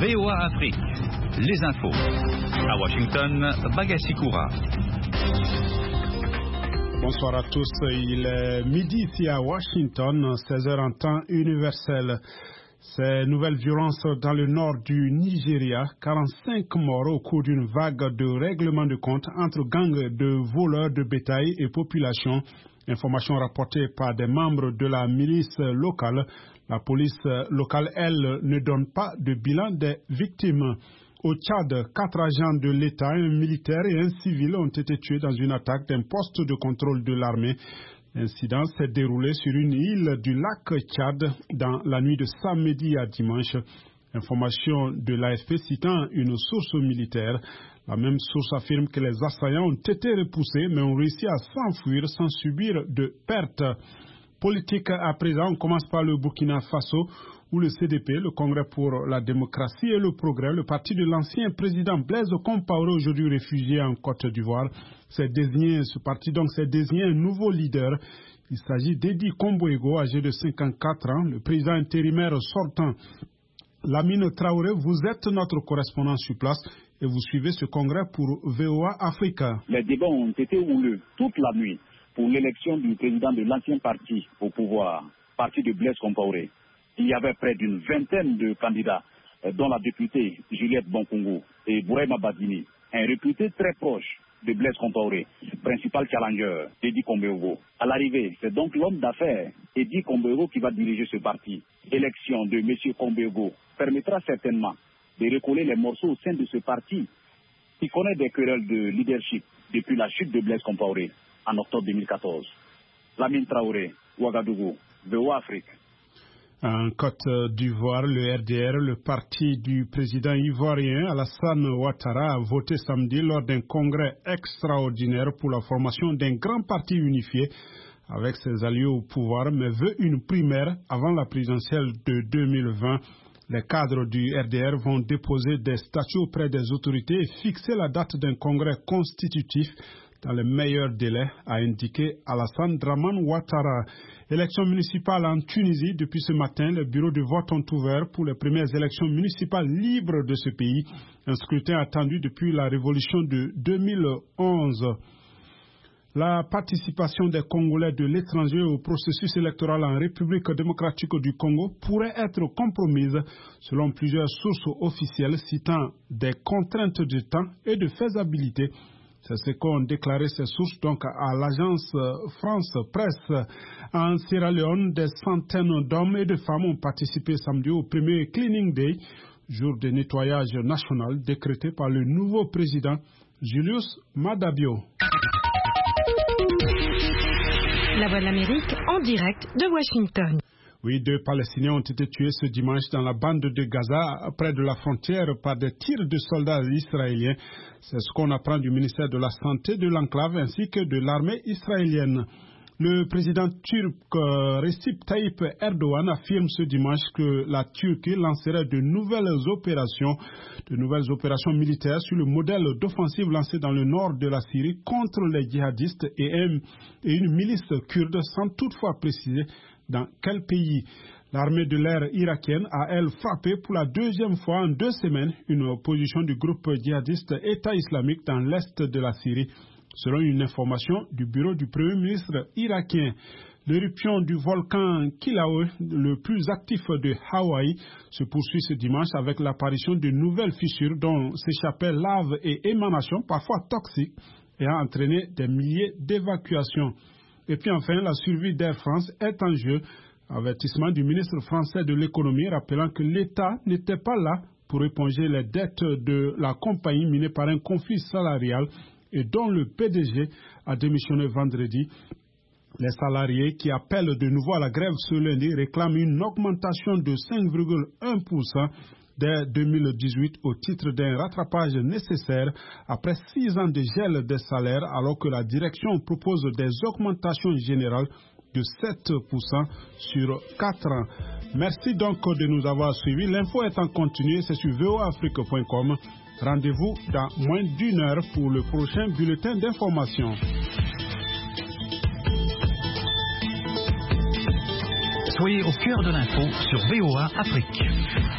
VOA Afrique, les infos. À Washington, Bagassi-Koura. Bonsoir à tous, il est midi ici à Washington, 16h en temps universel. Ces nouvelles violences dans le nord du Nigeria, 45 morts au cours d'une vague de règlement de compte entre gangs de voleurs de bétail et population. Information rapportée par des membres de la milice locale. La police locale, elle, ne donne pas de bilan des victimes. Au Tchad, 4 agents de l'État, un militaire et un civil ont été tués dans une attaque d'un poste de contrôle de l'armée. L'incident s'est déroulé sur une île du lac Tchad dans la nuit de samedi à dimanche. Information de l'AFP citant une source militaire. La même source affirme que les assaillants ont été repoussés mais ont réussi à s'enfuir sans subir de pertes. Politique à présent, on commence par le Burkina Faso où le CDP, le Congrès pour la démocratie et le progrès, le parti de l'ancien président Blaise Compaoré, aujourd'hui réfugié en Côte d'Ivoire, ce parti s'est désigné un nouveau leader. Il s'agit d'Edi Komboego, âgé de 54 ans, le président intérimaire sortant. Lamine Traoré, vous êtes notre correspondant sur place et vous suivez ce congrès pour VOA Africa. Les débats ont été houleux toute la nuit pour l'élection du président de l'ancien parti au pouvoir, parti de Blaise Compaoré. Il y avait près d'une vingtaine de candidats, dont la députée Juliette Bonkongo et Bourema Badini, un réputé très proche de Blaise Compaoré, principal challenger d'Edi Komboego. À l'arrivée, c'est donc l'homme d'affaires Edi Komboego qui va diriger ce parti. L'élection de M. Komboego permettra certainement de recoller les morceaux au sein de ce parti qui connaît des querelles de leadership depuis la chute de Blaise Compaoré en octobre 2014. Lamine Traoré, Ouagadougou, VOA Afrique. En Côte d'Ivoire, le RDR, le parti du président ivoirien Alassane Ouattara, a voté samedi lors d'un congrès extraordinaire pour la formation d'un grand parti unifié avec ses alliés au pouvoir, mais veut une primaire avant la présidentielle de 2020. Les cadres du RDR vont déposer des statuts auprès des autorités et fixer la date d'un congrès constitutif dans les meilleurs délais, a indiqué Alassane Dramane Ouattara. Élections municipales en Tunisie. Depuis ce matin, les bureaux de vote ont ouvert pour les premières élections municipales libres de ce pays. Un scrutin attendu depuis la révolution de 2011. La participation des Congolais de l'étranger au processus électoral en République démocratique du Congo pourrait être compromise selon plusieurs sources officielles citant des contraintes de temps et de faisabilité. C'est ce qu'ont déclaré ces sources donc à l'agence France Presse. En Sierra Leone, des centaines d'hommes et de femmes ont participé samedi au premier Cleaning Day, jour de nettoyage national décrété par le nouveau président Julius Maada Bio. La Voix de l'Amérique en direct de Washington. Oui, 2 Palestiniens ont été tués ce dimanche dans la bande de Gaza, près de la frontière, par des tirs de soldats israéliens. C'est ce qu'on apprend du ministère de la Santé de l'enclave ainsi que de l'armée israélienne. Le président turc Recep Tayyip Erdogan affirme ce dimanche que la Turquie lancerait de nouvelles opérations militaires sur le modèle d'offensive lancée dans le nord de la Syrie contre les djihadistes et une milice kurde, sans toutefois préciser dans quel pays. L'armée de l'air irakienne a, elle, frappé pour la 2e fois en 2 semaines une position du groupe djihadiste État islamique dans l'est de la Syrie, selon une information du bureau du Premier ministre irakien. L'éruption du volcan Kilauea, le plus actif de Hawaï, se poursuit ce dimanche avec l'apparition de nouvelles fissures dont s'échappaient laves et émanations parfois toxiques et a entraîné des milliers d'évacuations. Et puis enfin, la survie d'Air France est en jeu. Avertissement du ministre français de l'économie rappelant que l'État n'était pas là pour éponger les dettes de la compagnie minée par un conflit salarial et dont le PDG a démissionné vendredi. Les salariés qui appellent de nouveau à la grève ce lundi réclament une augmentation de 5,1% dès 2018 au titre d'un rattrapage nécessaire après 6 ans de gel des salaires, alors que la direction propose des augmentations générales de 7% sur 4 ans. Merci donc de nous avoir suivis. L'info est en continu, c'est sur voafrique.com. Rendez-vous dans moins d'1 heure pour le prochain bulletin d'information. Soyez au cœur de l'info sur VOA Afrique.